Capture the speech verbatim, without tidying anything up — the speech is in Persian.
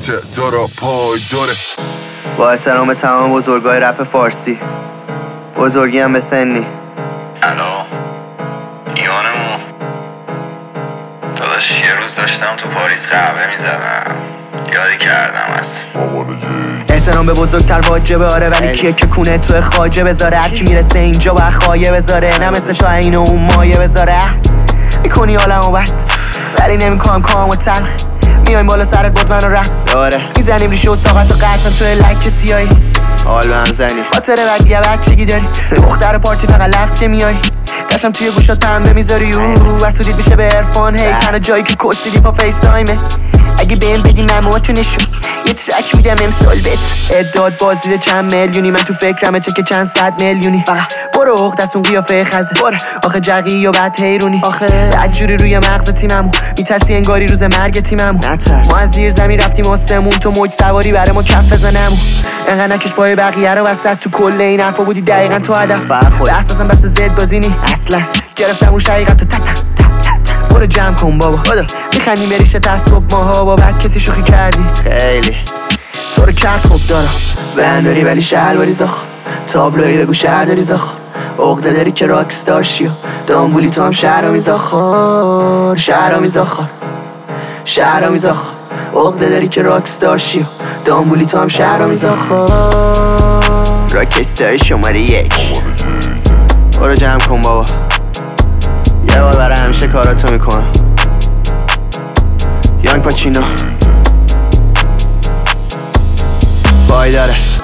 اقتدار پای داره. با احترام تمام بزرگای رپ فارسی، بزرگی هم به سنی. الو ایوانمو داداش، یه روز داشتم تو پاریس قهوه میزدم، یادی کردم از احترام به بزرگتر واجبه آره، ولی کیه که کونه تو خواجه بذاره؟ هرکی میرسه اینجا با خایه بذاره، نه مثل تو این و اون مایه بذاره. میکنی عالمو بد ولی نمیکنم کامو تلخ، میایم بالا سرت باز منو رپ داره، میزنیم ریشه و ساقت و قطعا توی لک سیایی حال به هم زنی. خاطر بدیه بچگی داری، دختر پارتی فقط لفظ که میای، داشتم توی گوشات پنبه میذاری و وسودیت میشه به عرفان. هی تنها جایی که کشیدی پا فیس تایمه، اگه بهم بگی ممواتو نشون یه ترک میدم امسال بت. اداد بازدید چند میلیونی، من تو فکرمه چه چند صد میلیونی. فقط برو عقد از اون قیافه خزه، برو آخه جقی و بعد حیرونی. آخه بدجوری روی مغز تیممو میترسی انگاری روز مرگ تیممو. نترس ما از زیر زمین رفتیم آسمون، تو موج سواری برای ما کف بزنمو. انقدر نکش پای بقیه رو وسط، تو کل این حرفا بودی دقیقاً تو هدف. به اساسم بس زد بازینی اصلا گرفتم اون شقیقت تا تا تا. برو جمع کن بابا، خدا میخندیم بریشه تا صبح ماها، با بعد کسی شوخی کردی خیلی تو رو کرد خوب دارم. بند داری ولی شلواری زاخ، تابلوی بگو شهر داری زاخ، عقده داری که راکستار شی و دامبولی تو هم شهرامی زاخار. شهرامی زاخار شهرامی زاخار، عقده داری که راکستار شی و دامبولی تو هم شهرامی زاخار. راکستاری شماره یک، برو جمع کن بابا، یه بار برای همیشه کاراتو میکنم. یانگ پاچینو بای داره.